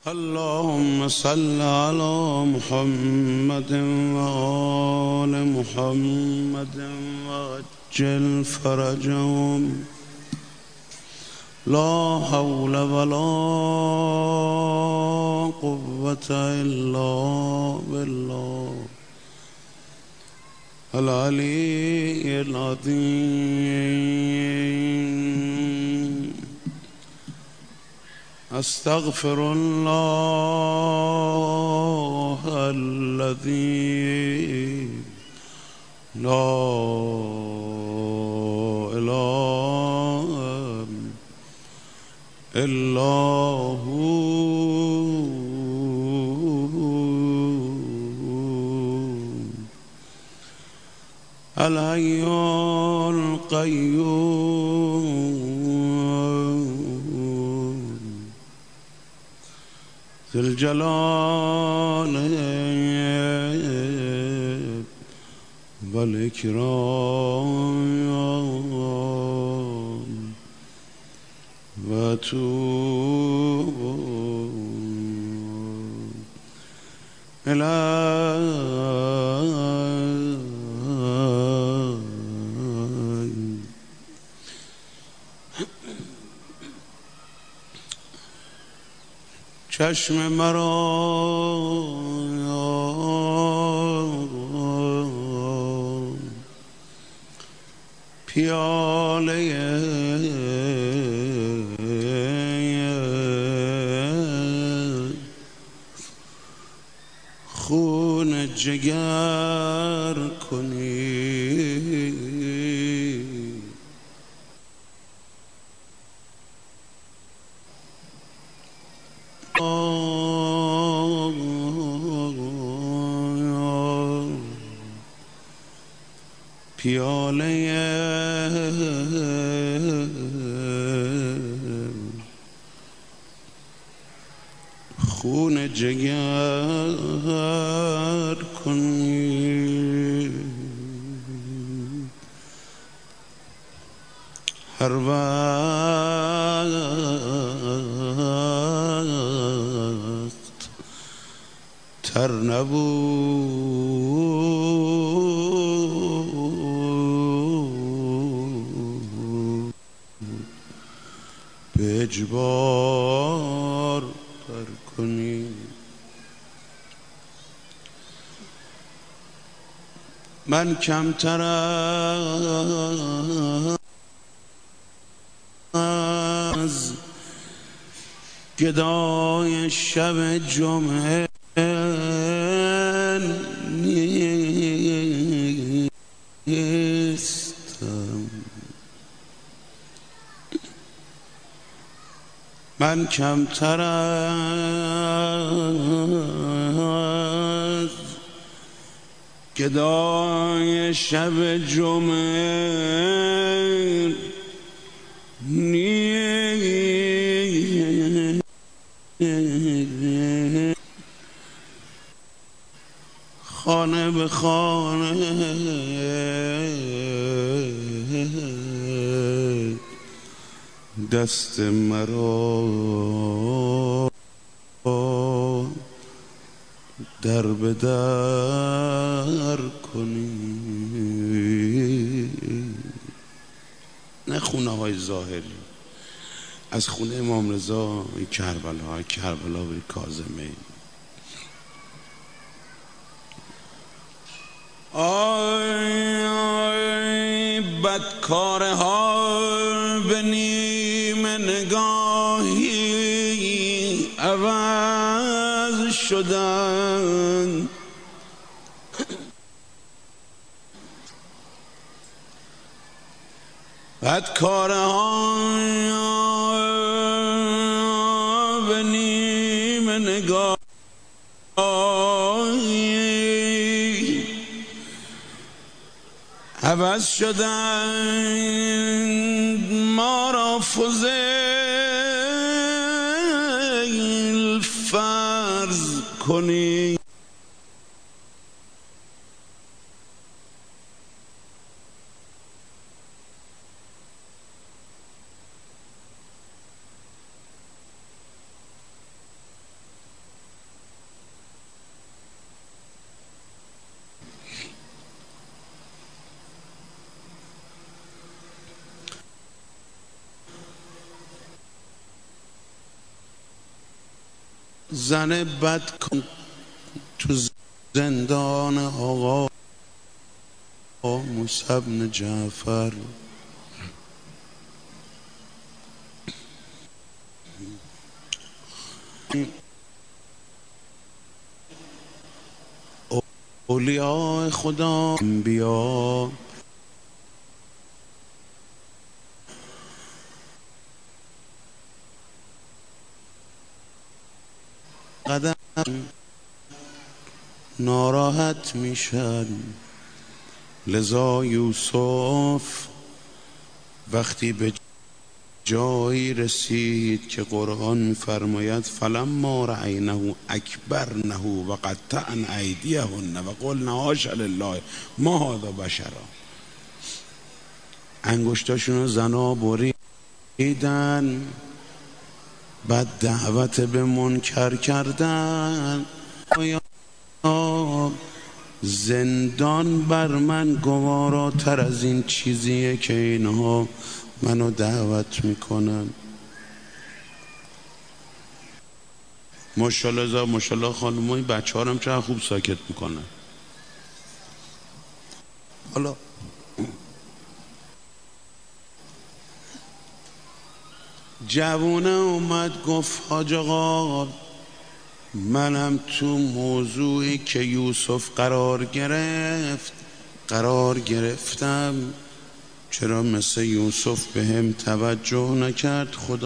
اللهم صل على محمد وآل محمد وعجل فرجهم. لا حول ولا قوة إلا بالله العلي العظيم. أستغفر الله الذي لا إله إلا هو الحي القيوم ذو الجلال والإكرام وأتوب إليه. چشم مرا پیاله خون جگر کنی. پیاله خون جگر کنی. هر وقت تر نبود به اجبار تر کنی. من کمتر از گدای شب جمعه نیستم. من کمتر از گدای شب جمعه خانه به خانه دست مرا در به در کنی. نه خونه های ظاهری، از خونه امام رضا کربلا بری کاظمه. آی بدکاره ها به نیم نگاهی عوض شدن. بدکاره ها به نیم نگاهی عوض شدند. ما را فضیل فرض کنی. زن بد کن تو زندان آقا موسی بن جعفر. اولیاء خدا انبیا قدم ناراحت میشن. لذا یوسف وقتی به جایی رسید که قرآن می‌فرماید فلما رأینه اکبرنه و قطعن ایدیهن و قلن حاش لله ما هذا بشرا، انگشتاشونو زنا بریدن، بعد دعوت به منکر کردن. زندان بر من گواراتر از این چیزیه که اینها منو دعوت میکنن. ماشاءالله ماشاءالله خانمای بچه ها هم چقدر خوب ساکت میکنن. حالا جوونه اومد گفت حاج آقا منم تو موضوعی که یوسف قرار گرفتم، چرا مثل یوسف به هم توجه نکرد خدا؟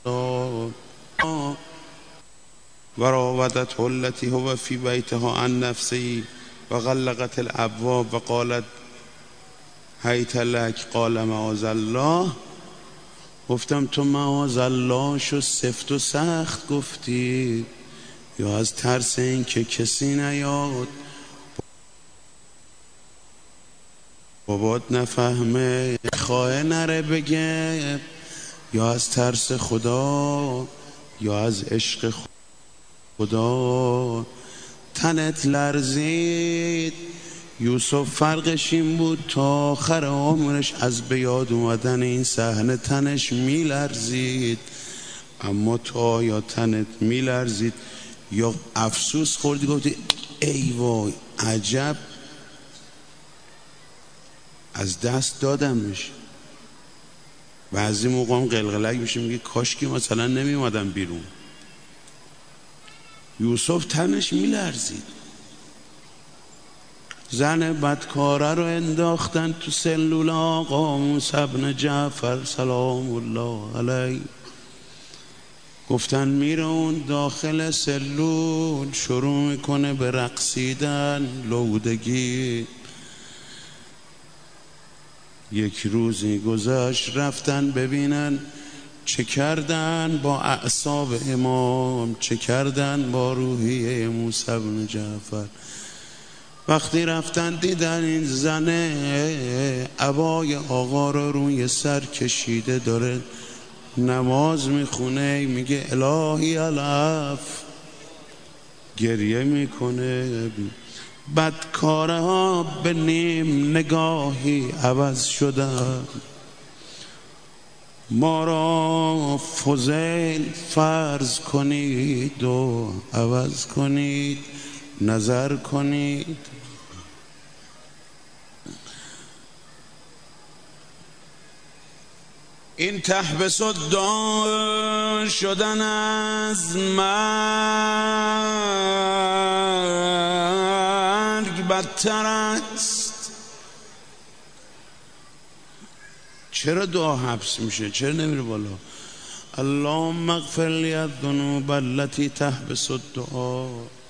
و راودته التی هو فی بیتها عن نفسه و غلقت الابواب و قالت هیت لک قال معاذ الله. گفتم تو معاذ الله شو سفت و سخت گفتی یا از ترس این که کسی نیاد بابات نفهمه خواه نره بگه، یا از ترس خدا یا از عشق خدا تنت لرزید. یوسف فرقش این بود تا آخر عمرش از به یاد اومدن این صحنه تنش میلرزید. اما تو آیا تنت میلرزید یا افسوس خوردی گفتی ای وای عجب از دست دادمش؟ بعضی موقع هم قلقلک میشه میگه کاش که مثلا نمی اومدم بیرون. یوسف تنش میلرزید. زن بدکاره رو انداختن تو سلول آقا موسی بن جعفر سلام الله علیه. گفتن میره اون داخل سلول شروع میکنه به رقصیدن لودگی. یک روزی گذشت رفتن ببینن چه کردن با اعصاب امام، چه کردن با روحیه موسی بن جعفر. وقتی رفتن دیدن این زنه عبای آقا رو روی سر کشیده داره نماز میخونه، میگه الهی العف، گریه میکنه. بدکاره ها به نیم نگاهی عوض شدن. ما را فضیل فرض کنید و عوض کنید، نظر کنید. این تحبس الدعا شدن از مرگ بدتر است. چرا دعا حبس میشه؟ چرا نمیره بالا؟ اللهم اغفر لی الذنوب التي تحبس الدعا.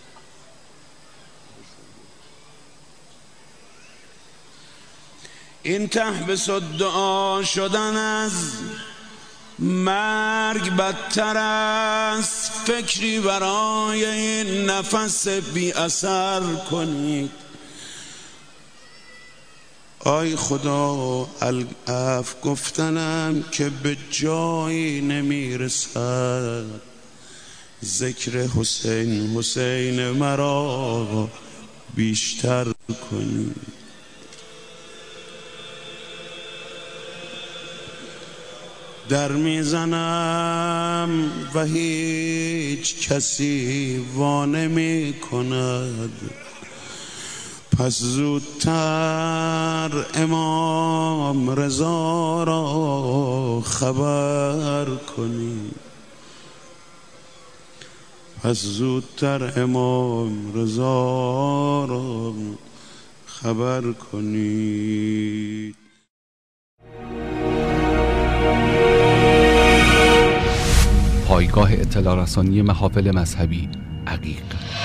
این تحبس الدعا شدن از مرگ بدتر است. فکری برای این نفس بی اثر کنید. آی خدا العفو گفتنم که به جایی نمیرسد. ذکر حسین حسین مرا بیشتر کنید. در میزنم و هیچ کسی وا نمی کند. پس زودتر امام رضا را خبر کنی. پس زودتر امام رضا را خبر کنی. پایگاه اطلاع رسانی محافل مذهبی عقیق.